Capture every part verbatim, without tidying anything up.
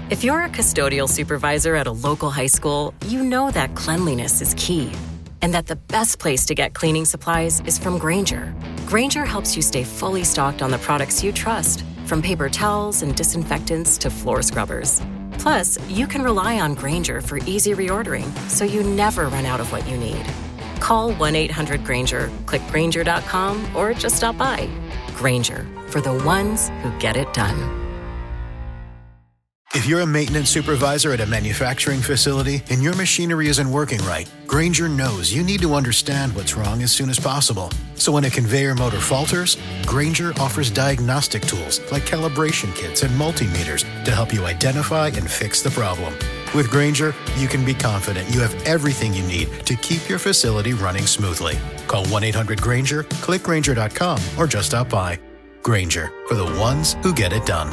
If you're a custodial supervisor at a local high school, you know that cleanliness is key, and that the best place to get cleaning supplies is from Grainger. Grainger helps you stay fully stocked on the products you trust, from paper towels and disinfectants to floor scrubbers. Plus, you can rely on Grainger for easy reordering, so you never run out of what you need. Call one eight hundred Grainger, click Grainger dot com, or just stop by. Grainger, for the ones who get it done. If you're a maintenance supervisor at a manufacturing facility and your machinery isn't working right, Grainger knows you need to understand what's wrong as soon as possible. So when a conveyor motor falters, Grainger offers diagnostic tools like calibration kits and multimeters to help you identify and fix the problem. With Grainger, you can be confident you have everything you need to keep your facility running smoothly. Call one eight hundred Grainger, click Grainger dot com, or just stop by. Grainger, for the ones who get it done.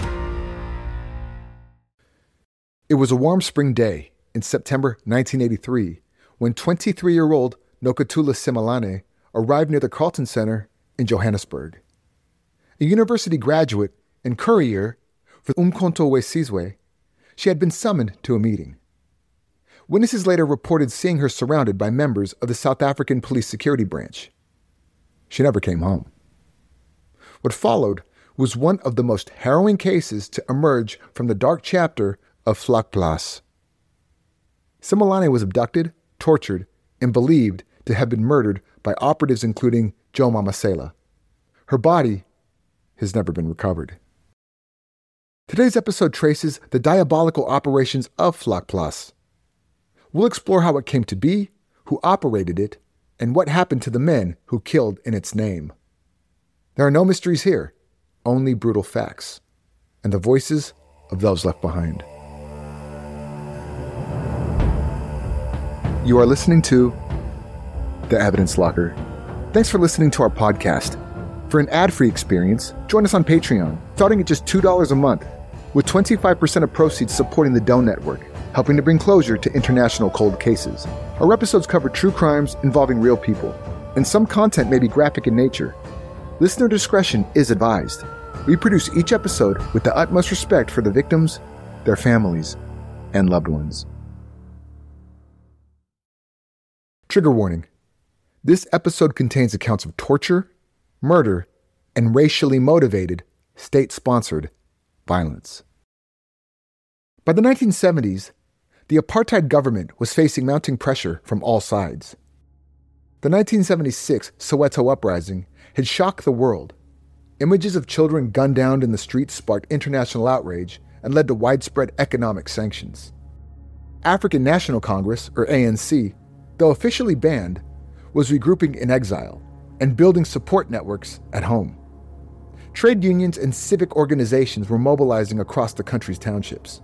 It was a warm spring day in September nineteen eighty-three when twenty-three-year-old Nokutula Simelane arrived near the Carlton Center in Johannesburg. A university graduate and courier for Umkhonto we Sizwe, she had been summoned to a meeting. Witnesses later reported seeing her surrounded by members of the South African Police Security Branch. She never came home. What followed was one of the most harrowing cases to emerge from the dark chapter of Vlakplaas. Simelane was abducted, tortured, and believed to have been murdered by operatives including Joe Mamasela. Her body has never been recovered. Today's episode traces the diabolical operations of Vlakplaas. We'll explore how it came to be, who operated it, and what happened to the men who killed in its name. There are no mysteries here, only brutal facts, and the voices of those left behind. You are listening to The Evidence Locker. Thanks for listening to our podcast. For an ad-free experience, join us on Patreon, starting at just two dollars a month, with twenty-five percent of proceeds supporting the Doe Network, helping to bring closure to international cold cases. Our episodes cover true crimes involving real people, and some content may be graphic in nature. Listener discretion is advised. We produce each episode with the utmost respect for the victims, their families, and loved ones. Trigger warning. This episode contains accounts of torture, murder, and racially motivated, state-sponsored violence. By the nineteen seventies, the apartheid government was facing mounting pressure from all sides. The nineteen seventy-six Soweto uprising had shocked the world. Images of children gunned down in the streets sparked international outrage and led to widespread economic sanctions. African National Congress, or A N C, though officially banned, was regrouping in exile and building support networks at home. Trade unions and civic organizations were mobilizing across the country's townships.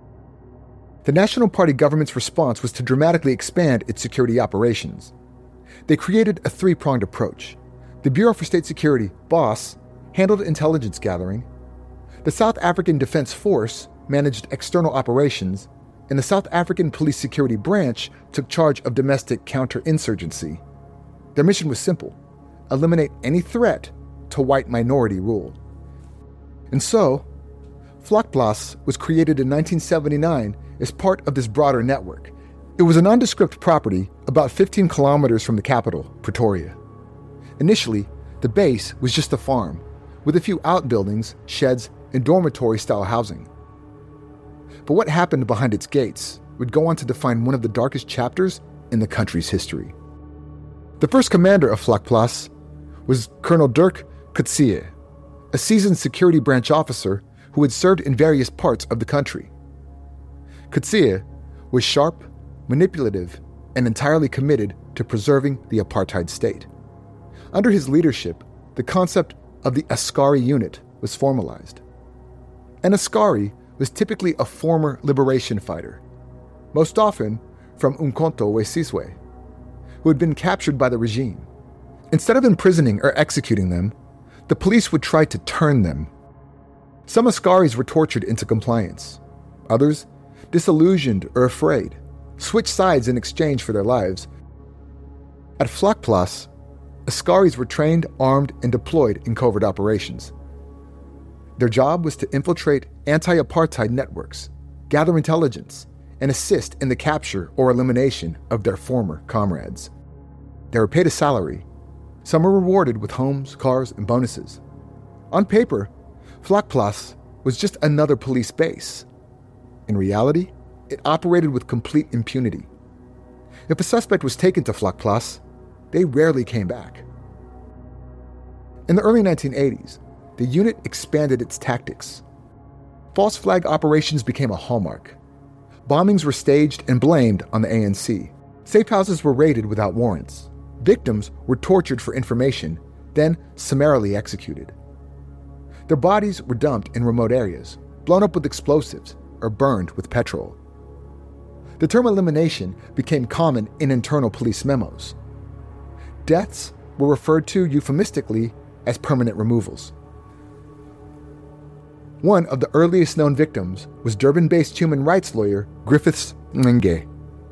The National Party government's response was to dramatically expand its security operations. They created a three-pronged approach. The Bureau for State Security, BOSS, handled intelligence gathering. The South African Defense Force managed external operations, and the South African Police Security Branch took charge of domestic counterinsurgency. Their mission was simple: eliminate any threat to white minority rule. And so, Vlakplaas was created in nineteen seventy-nine as part of this broader network. It was a nondescript property about fifteen kilometers from the capital, Pretoria. Initially, the base was just a farm, with a few outbuildings, sheds, and dormitory-style housing. But what happened behind its gates would go on to define one of the darkest chapters in the country's history. The first commander of Vlakplaas was Colonel Dirk Coetzee, a seasoned security branch officer who had served in various parts of the country. Coetzee was sharp, manipulative, and entirely committed to preserving the apartheid state. Under his leadership, the concept of the Askari unit was formalized. An Askari was typically a former liberation fighter, most often from Umkhonto we Sizwe, who had been captured by the regime. Instead of imprisoning or executing them, the police would try to turn them. Some Askaris were tortured into compliance. Others, disillusioned or afraid, switched sides in exchange for their lives. At Vlakplaas, Askaris were trained, armed, and deployed in covert operations. Their job was to infiltrate anti-apartheid networks, gather intelligence, and assist in the capture or elimination of their former comrades. They were paid a salary. Some were rewarded with homes, cars, and bonuses. On paper, Vlakplass was just another police base. In reality, it operated with complete impunity. If a suspect was taken to Vlakplass, they rarely came back. In the early nineteen eighties, the unit expanded its tactics. False flag operations became a hallmark. Bombings were staged and blamed on the A N C. Safe houses were raided without warrants. Victims were tortured for information, then summarily executed. Their bodies were dumped in remote areas, blown up with explosives, or burned with petrol. The term elimination became common in internal police memos. Deaths were referred to euphemistically as permanent removals. One of the earliest known victims was Durban-based human rights lawyer Griffiths Mncenge.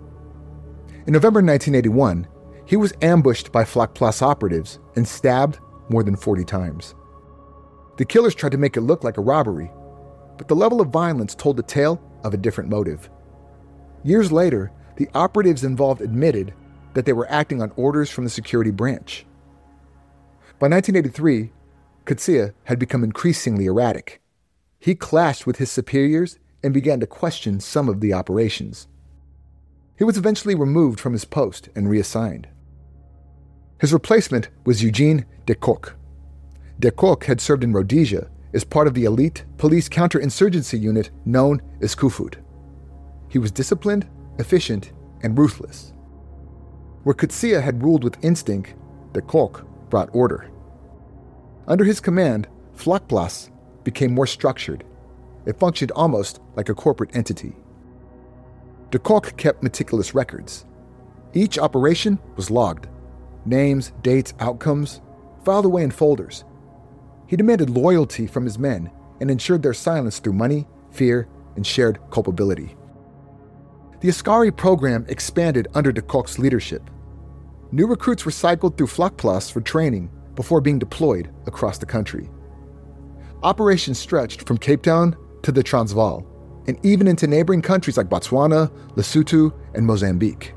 In November nineteen eighty-one, he was ambushed by Vlakplass operatives and stabbed more than forty times. The killers tried to make it look like a robbery, but the level of violence told the tale of a different motive. Years later, the operatives involved admitted that they were acting on orders from the security branch. By nineteen eighty-three, Coetzee had become increasingly erratic. He clashed with his superiors and began to question some of the operations. He was eventually removed from his post and reassigned. His replacement was Eugene de Kock. De Kock had served in Rhodesia as part of the elite police counterinsurgency unit known as Kufut. He was disciplined, efficient, and ruthless. Where Coetzee had ruled with instinct, de Kock brought order. Under his command, Vlakplass became more structured. It functioned almost like a corporate entity. De Kock kept meticulous records. Each operation was logged. Names, dates, outcomes, filed away in folders. He demanded loyalty from his men and ensured their silence through money, fear, and shared culpability. The Askari program expanded under de Kock's leadership. New recruits were cycled through Vlakplass for training before being deployed across the country. Operations stretched from Cape Town to the Transvaal, and even into neighboring countries like Botswana, Lesotho, and Mozambique.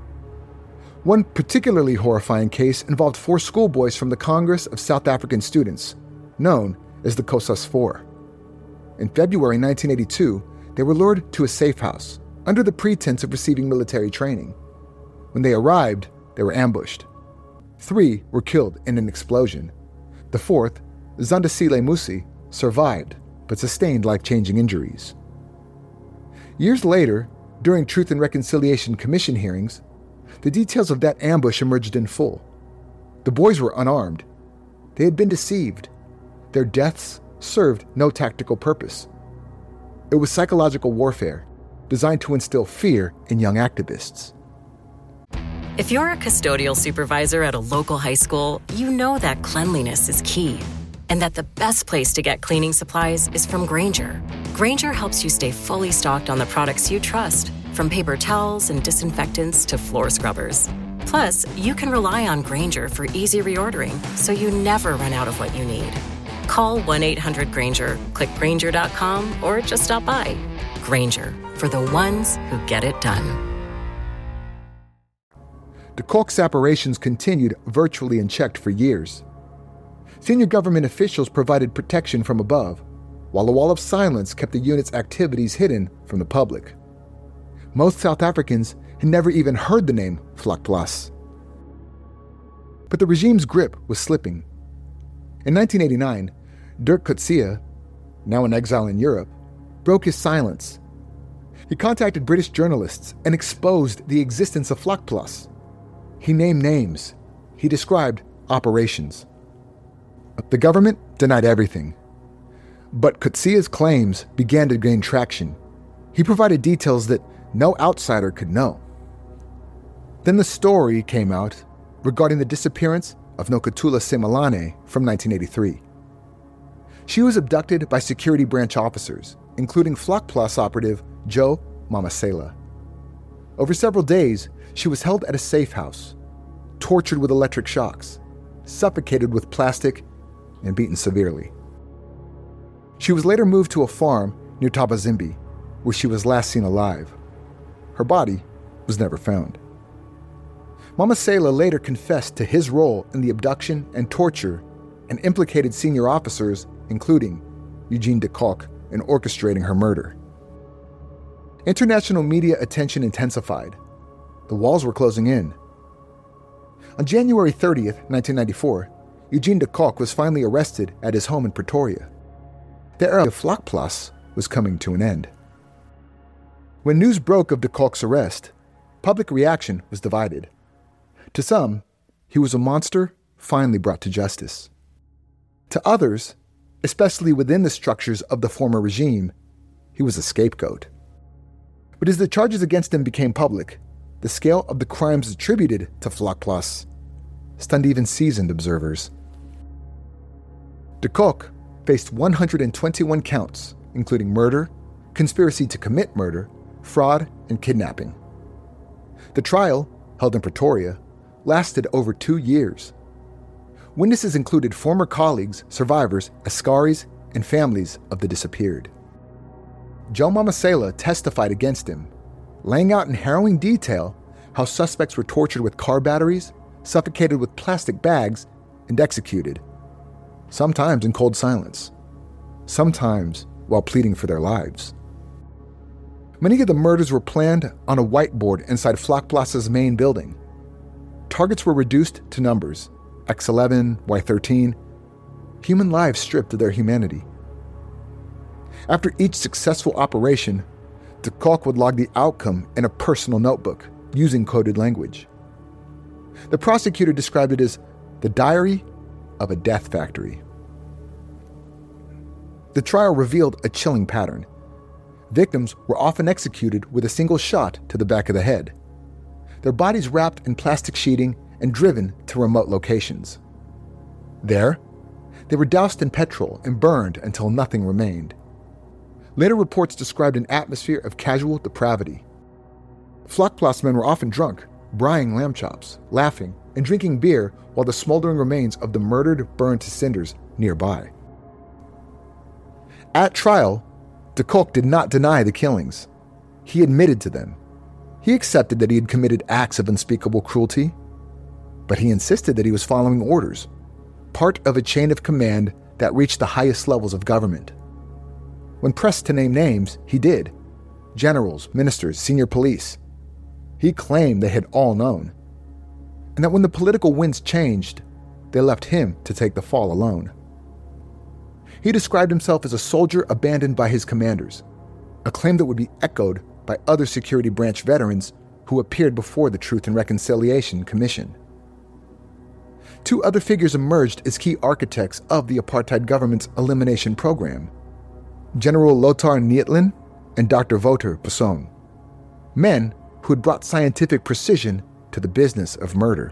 One particularly horrifying case involved four schoolboys from the Congress of South African Students, known as the COSAS Four. In February nineteen eighty-two, they were lured to a safe house under the pretense of receiving military training. When they arrived, they were ambushed. Three were killed in an explosion. The fourth, Zandisile Musi, survived, but sustained life-changing injuries. Years later, during Truth and Reconciliation Commission hearings, the details of that ambush emerged in full. The boys were unarmed. They had been deceived. Their deaths served no tactical purpose. It was psychological warfare, designed to instill fear in young activists. If you're a custodial supervisor at a local high school, you know that cleanliness is key, and that the best place to get cleaning supplies is from Grainger. Grainger helps you stay fully stocked on the products you trust, from paper towels and disinfectants to floor scrubbers. Plus, you can rely on Grainger for easy reordering, so you never run out of what you need. Call one eight hundred Grainger, click Grainger dot com, or just stop by. Grainger, for the ones who get it done. De Kock's operations continued virtually unchecked for years. Senior government officials provided protection from above, while a wall of silence kept the unit's activities hidden from the public. Most South Africans had never even heard the name Vlakplass. But the regime's grip was slipping. In nineteen eighty-nine, Dirk Coetzee, now in exile in Europe, broke his silence. He contacted British journalists and exposed the existence of Vlakplass. He named names. He described operations. The government denied everything. But Coetzee's claims began to gain traction. He provided details that no outsider could know. Then the story came out regarding the disappearance of Nokuthula Simelane from nineteen eighty-three. She was abducted by security branch officers, including Vlakplass operative Joe Mamasela. Over several days, she was held at a safe house, tortured with electric shocks, suffocated with plastic, and beaten severely. She was later moved to a farm near Tabazimbi. where she was last seen alive. Her body was never found. Mama Sela later confessed to his role in the abduction and torture and implicated senior officers, including Eugene de Kock, in orchestrating her murder. International media attention intensified. The walls were closing in. On January thirtieth, nineteen ninety-four, Eugene de Kock was finally arrested at his home in Pretoria. The era of Vlakplaas was coming to an end. When news broke of de Kock's arrest, public reaction was divided. To some, he was a monster finally brought to justice. To others, especially within the structures of the former regime, he was a scapegoat. But as the charges against him became public, the scale of the crimes attributed to Vlakplaas stunned even seasoned observers. De Kock faced one hundred twenty-one counts, including murder, conspiracy to commit murder, fraud, and kidnapping. The trial, held in Pretoria, lasted over two years. Witnesses included former colleagues, survivors, askaris, and families of the disappeared. Joe Mamasela testified against him, laying out in harrowing detail how suspects were tortured with car batteries, suffocated with plastic bags, and executed, sometimes in cold silence, sometimes while pleading for their lives. Many of the murders were planned on a whiteboard inside Vlakplaas's main building. Targets were reduced to numbers, X eleven, Y thirteen, human lives stripped of their humanity. After each successful operation, de Kock would log the outcome in a personal notebook using coded language. The prosecutor described it as the diary of a death factory. The trial revealed a chilling pattern. Victims were often executed with a single shot to the back of the head, their bodies wrapped in plastic sheeting and driven to remote locations. There, they were doused in petrol and burned until nothing remained. Later reports described an atmosphere of casual depravity. Vlakplaas men were often drunk, brying lamb chops, laughing, and drinking beer while the smoldering remains of the murdered burned to cinders nearby. At trial, de Kock did not deny the killings. He admitted to them. He accepted that he had committed acts of unspeakable cruelty, but he insisted that he was following orders, part of a chain of command that reached the highest levels of government. When pressed to name names, he did. Generals, ministers, senior police. He claimed they had all known, and that when the political winds changed, they left him to take the fall alone. He described himself as a soldier abandoned by his commanders, a claim that would be echoed by other security branch veterans who appeared before the Truth and Reconciliation Commission. Two other figures emerged as key architects of the apartheid government's elimination program: General Lothar Neethling and Doctor Wouter Basson, men who had brought scientific precision to the business of murder.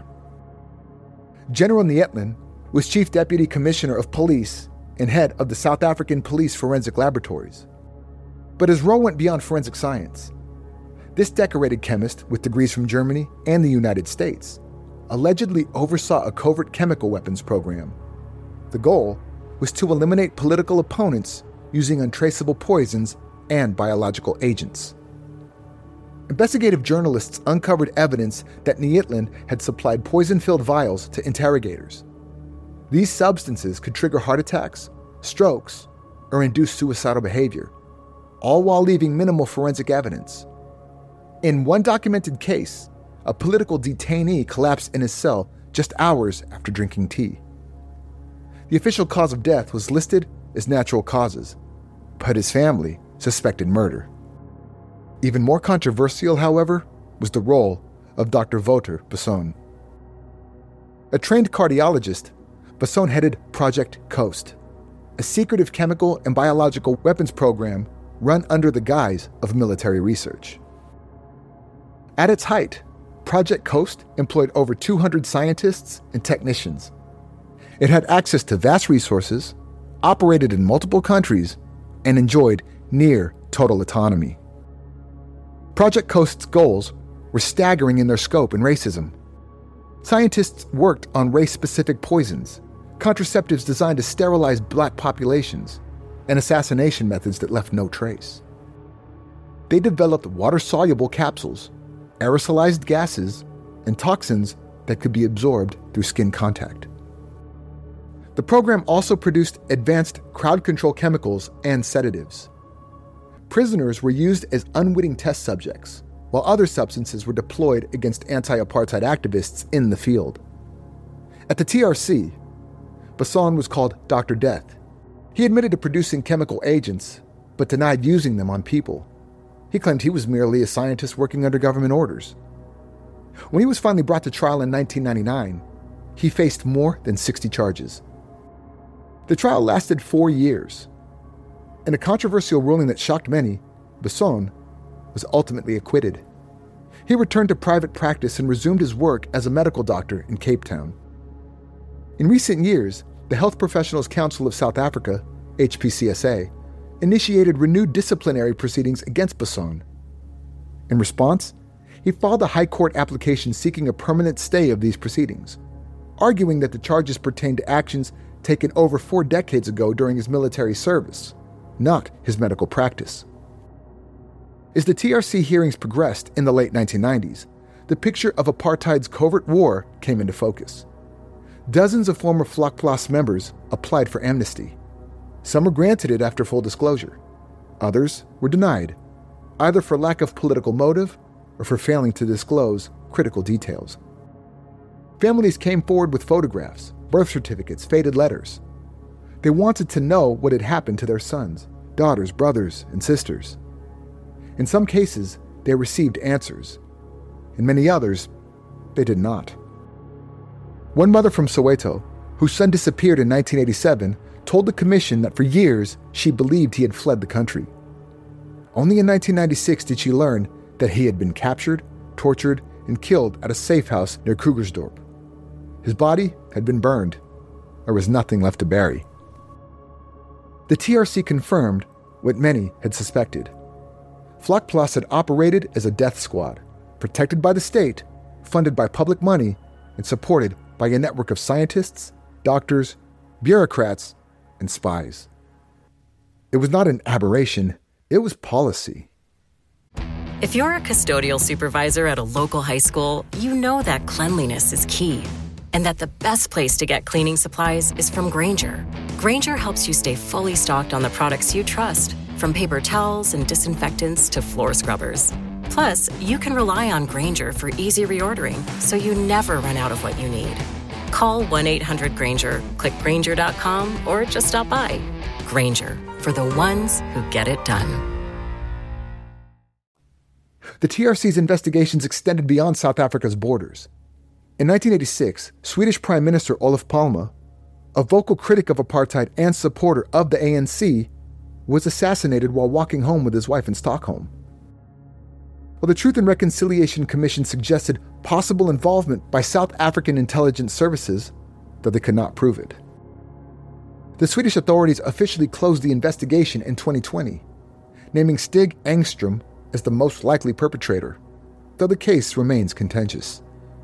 General Neethling was Chief Deputy Commissioner of Police and head of the South African Police Forensic Laboratories. But his role went beyond forensic science. This decorated chemist with degrees from Germany and the United States allegedly oversaw a covert chemical weapons program. The goal was to eliminate political opponents using untraceable poisons and biological agents. Investigative journalists uncovered evidence that Neethling had supplied poison-filled vials to interrogators. These substances could trigger heart attacks, strokes, or induce suicidal behavior, all while leaving minimal forensic evidence. In one documented case, a political detainee collapsed in his cell just hours after drinking tea. The official cause of death was listed as natural causes, but his family suspected murder. Even more controversial, however, was the role of Doctor Wouter Basson. A trained cardiologist, Basson headed Project Coast, a secretive chemical and biological weapons program run under the guise of military research. At its height, Project Coast employed over two hundred scientists and technicians. It had access to vast resources, operated in multiple countries, and enjoyed near total autonomy. Project Coast's goals were staggering in their scope and racism. Scientists worked on race-specific poisons, contraceptives designed to sterilize black populations, and assassination methods that left no trace. they developed water-soluble capsules, aerosolized gases, and toxins that could be absorbed through skin contact. The program also produced advanced crowd control chemicals and sedatives. Prisoners were used as unwitting test subjects, while other substances were deployed against anti-apartheid activists in the field. At the T R C, Basson was called Doctor Death. He admitted to producing chemical agents, but denied using them on people. He claimed he was merely a scientist working under government orders. When he was finally brought to trial in nineteen ninety-nine, he faced more than sixty charges. The trial lasted four years. In a controversial ruling that shocked many, Basson was ultimately acquitted. He returned to private practice and resumed his work as a medical doctor in Cape Town. In recent years, the Health Professionals Council of South Africa, H P C S A, initiated renewed disciplinary proceedings against Basson. In response, he filed a high court application seeking a permanent stay of these proceedings, arguing that the charges pertained to actions taken over four decades ago during his military service, not his medical practice. As the T R C hearings progressed in the late nineteen nineties, the picture of apartheid's covert war came into focus. Dozens of former Vlakplaas members applied for amnesty. Some were granted it after full disclosure. Others were denied, either for lack of political motive or for failing to disclose critical details. Families came forward with photographs, birth certificates, faded letters. They wanted to know what had happened to their sons, daughters, brothers, and sisters. In some cases, they received answers. In many others, they did not. One mother from Soweto, whose son disappeared in nineteen eighty-seven, told the commission that for years she believed he had fled the country. Only in nineteen ninety-six did she learn that he had been captured, tortured, and killed at a safe house near Krugersdorp. His body had been burned. There was nothing left to bury. The T R C confirmed what many had suspected. Vlakplaas had operated as a death squad, protected by the state, funded by public money, and supported by a network of scientists, doctors, bureaucrats, and spies. It was not an aberration, it was policy. If you're a custodial supervisor at a local high school, you know that cleanliness is key, and that the best place to get cleaning supplies is from Grainger. Grainger helps you stay fully stocked on the products you trust, from paper towels and disinfectants to floor scrubbers. Plus, you can rely on Grainger for easy reordering, so you never run out of what you need. Call one eight hundred Grainger, click Grainger dot com, or just stop by. Grainger, for the ones who get it done. The T R C's investigations extended beyond South Africa's borders. In nineteen eighty-six, Swedish Prime Minister Olof Palme, a vocal critic of apartheid and supporter of the A N C, was assassinated while walking home with his wife in Stockholm. While the Truth and Reconciliation Commission suggested possible involvement by South African intelligence services, though they could not prove it. The Swedish authorities officially closed the investigation in twenty twenty, naming Stig Engström as the most likely perpetrator, though the case remains contentious.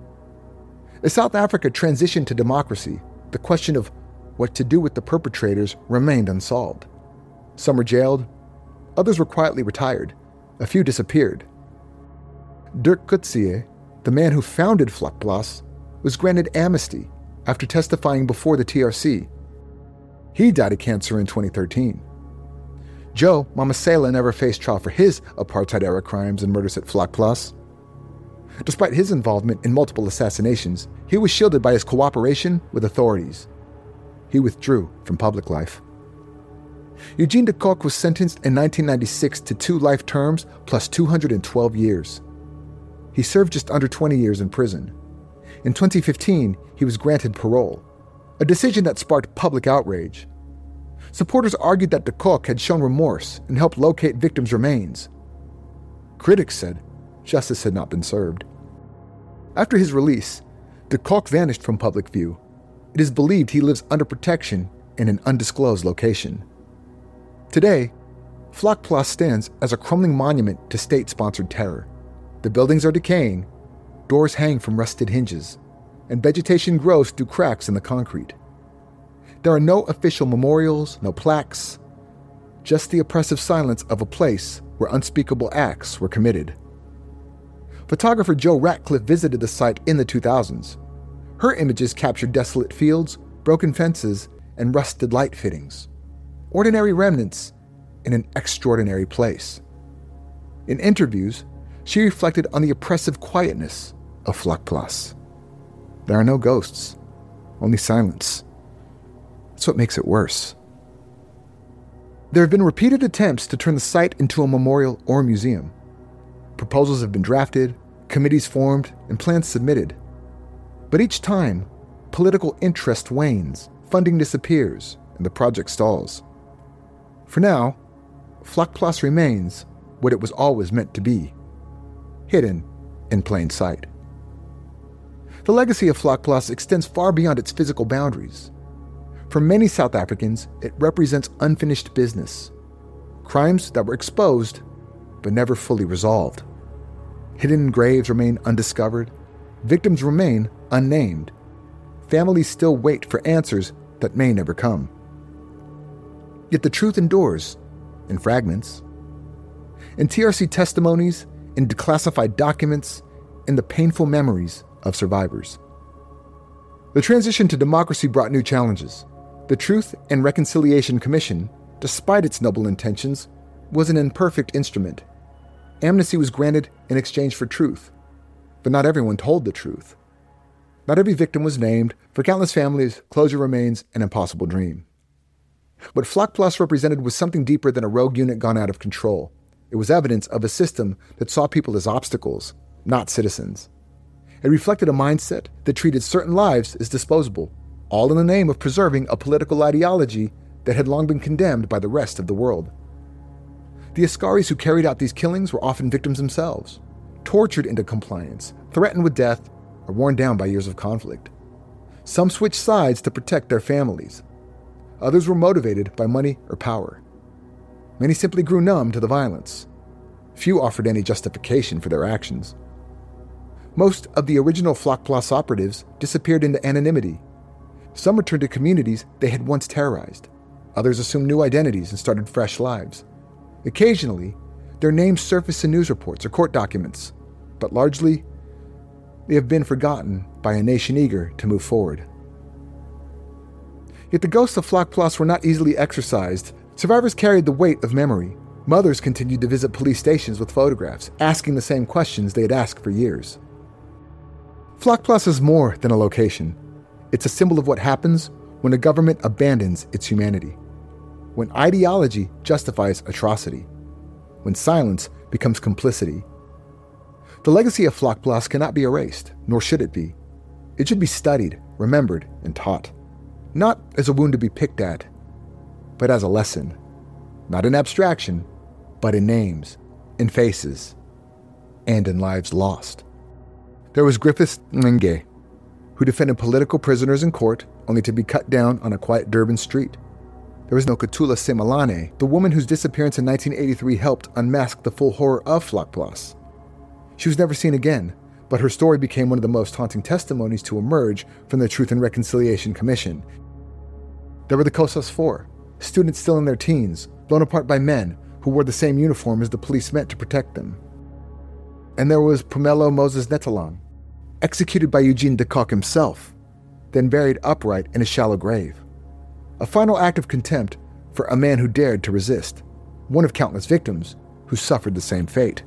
As South Africa transitioned to democracy, the question of what to do with the perpetrators remained unsolved. Some were jailed, others were quietly retired, a few disappeared. Dirk Coetzee, the man who founded Vlakplaas, was granted amnesty after testifying before the T R C. He died of cancer in twenty thirteen. Joe Mamasela never faced trial for his apartheid-era crimes and murders at Vlakplaas. Despite his involvement in multiple assassinations, he was shielded by his cooperation with authorities. He withdrew from public life. Eugene de Kock was sentenced in nineteen ninety-six to two life terms plus two hundred twelve years. He served just under twenty years in prison. In twenty fifteen, he was granted parole, a decision that sparked public outrage. Supporters argued that de Kock had shown remorse and helped locate victims' remains. Critics said justice had not been served. After his release, de Kock vanished from public view. It is believed he lives under protection in an undisclosed location. Today, Vlakplaas stands as a crumbling monument to state-sponsored terror. The buildings are decaying, doors hang from rusted hinges, and vegetation grows through cracks in the concrete. There are no official memorials, no plaques, just the oppressive silence of a place where unspeakable acts were committed. Photographer Joe Ratcliffe visited the site in the two thousands. Her images captured desolate fields, broken fences, and rusted light fittings. Ordinary remnants in an extraordinary place. In interviews, she reflected on the oppressive quietness of Flakplas. There are no ghosts, only silence. That's what makes it worse. There have been repeated attempts to turn the site into a memorial or museum. Proposals have been drafted, committees formed, and plans submitted. But each time, political interest wanes, funding disappears, and the project stalls. For now, Flakplas remains what it was always meant to be, hidden in plain sight. The legacy of Flakplas extends far beyond its physical boundaries. For many South Africans, it represents unfinished business, crimes that were exposed but never fully resolved. Hidden graves remain undiscovered, victims remain unnamed. Families still wait for answers that may never come. Yet the truth endures, in fragments. In T R C testimonies, in declassified documents, in the painful memories of survivors. The transition to democracy brought new challenges. The Truth and Reconciliation Commission, despite its noble intentions, was an imperfect instrument. Amnesty was granted in exchange for truth, but not everyone told the truth. Not every victim was named. For countless families, closure remains an impossible dream. What Flakplas represented was something deeper than a rogue unit gone out of control. It was evidence of a system that saw people as obstacles, not citizens. It reflected a mindset that treated certain lives as disposable, all in the name of preserving a political ideology that had long been condemned by the rest of the world. The Askaris who carried out these killings were often victims themselves, tortured into compliance, threatened with death, or worn down by years of conflict. Some switched sides to protect their families. Others were motivated by money or power. Many simply grew numb to the violence. Few offered any justification for their actions. Most of the original Flakplas operatives disappeared into anonymity. Some returned to communities they had once terrorized. Others assumed new identities and started fresh lives. Occasionally, their names surface in news reports or court documents, but largely, they have been forgotten by a nation eager to move forward. Yet the ghosts of Flakplas were not easily exorcised. Survivors carried the weight of memory. Mothers continued to visit police stations with photographs, asking the same questions they had asked for years. Flakplas is more than a location. It's a symbol of what happens when a government abandons its humanity, when ideology justifies atrocity, when silence becomes complicity. The legacy of Flakplas cannot be erased, nor should it be. It should be studied, remembered, and taught, not as a wound to be picked at, but as a lesson, not in abstraction, but in names, in faces, and in lives lost. There was Griffith Mlenge, who defended political prisoners in court only to be cut down on a quiet Durban street. There was Nokuthula Simelane, the woman whose disappearance in nineteen eighty-three helped unmask the full horror of Flakplas. She was never seen again, but her story became one of the most haunting testimonies to emerge from the Truth and Reconciliation Commission. There were the Kosas Four, students still in their teens, blown apart by men who wore the same uniform as the police meant to protect them. And there was Pumelo Moses Netalang, executed by Eugene de Kock himself, then buried upright in a shallow grave. A final act of contempt for a man who dared to resist, one of countless victims who suffered the same fate.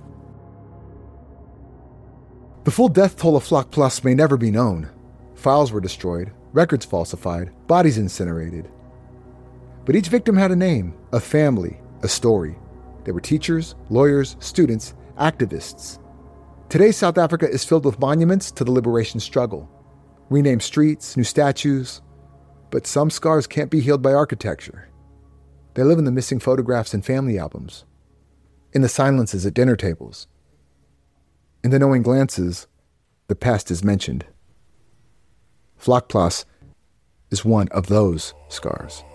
The full death toll of Flakplas may never be known. Files were destroyed, records falsified, bodies incinerated. But each victim had a name, a family, a story. They were teachers, lawyers, students, activists. Today's South Africa is filled with monuments to the liberation struggle. Renamed streets, new statues, but some scars can't be healed by architecture. They live in the missing photographs and family albums, in the silences at dinner tables. In the knowing glances, the past is mentioned. Flakplas is one of those scars.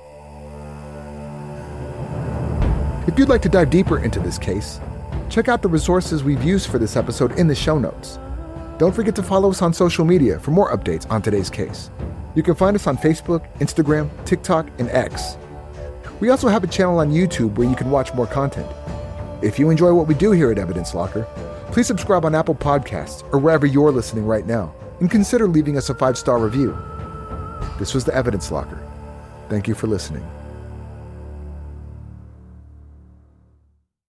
If you'd like to dive deeper into this case, check out the resources we've used for this episode in the show notes. Don't forget to follow us on social media for more updates on today's case. You can find us on Facebook, Instagram, TikTok, and X. We also have a channel on YouTube where you can watch more content. If you enjoy what we do here at Evidence Locker, please subscribe on Apple Podcasts or wherever you're listening right now, and consider leaving us a five-star review. This was the Evidence Locker. Thank you for listening.